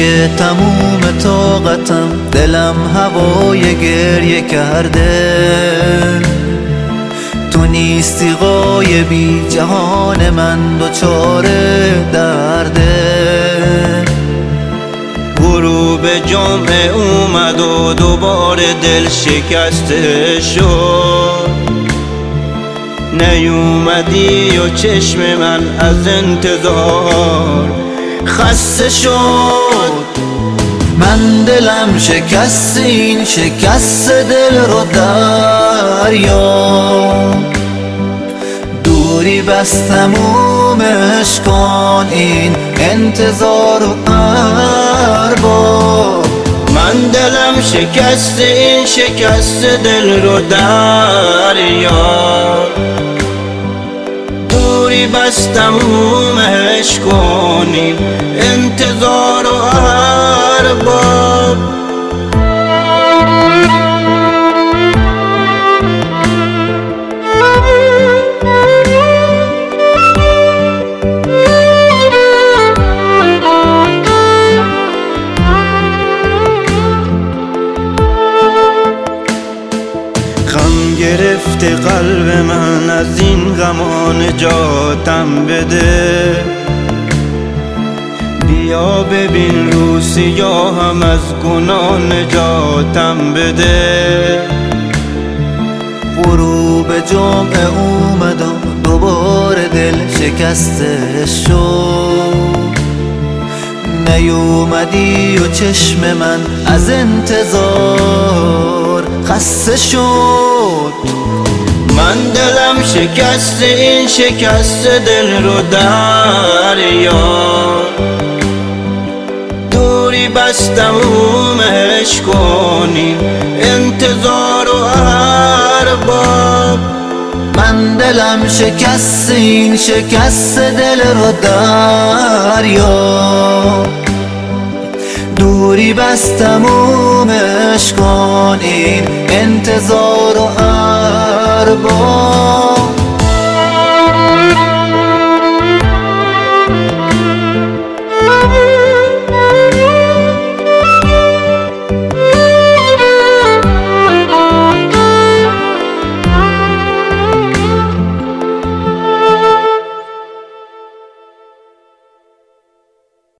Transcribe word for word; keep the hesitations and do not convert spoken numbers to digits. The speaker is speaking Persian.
دیگه تموم طاقتم، دلم هوای گریه کرده. تو نیستی غایبی، جهان من دچار درده. غروب جمعه اومد و دوباره دل شکسته شد. نیومدی و چشم من از انتظار خسته شد. من دلم شکست، این شکست دل رو دریاب. دوری بس تمومش کن، این انتظار و ارباب. من دلم شکست، این شکست دل رو دریاب. دوری بس تمومش کنیم، انتظار و ارباب. غم گرفته قلب من، از این غما نجاتم بده. بیا ببین رو سیاهم، از گناه نجاتم بده. غروب جمعه اومدم دوباره دل شکسته شد. نیومدی و چشم من از انتظار خسته شد. من دلم شکست، این شکست دل رو دریاب. دوری بس تمومش کنیم، انتظار و ارباب. من دلم شکست، این شکست دل رو دریاب. دوری بس تمومش کن، این انتظار و ارباب.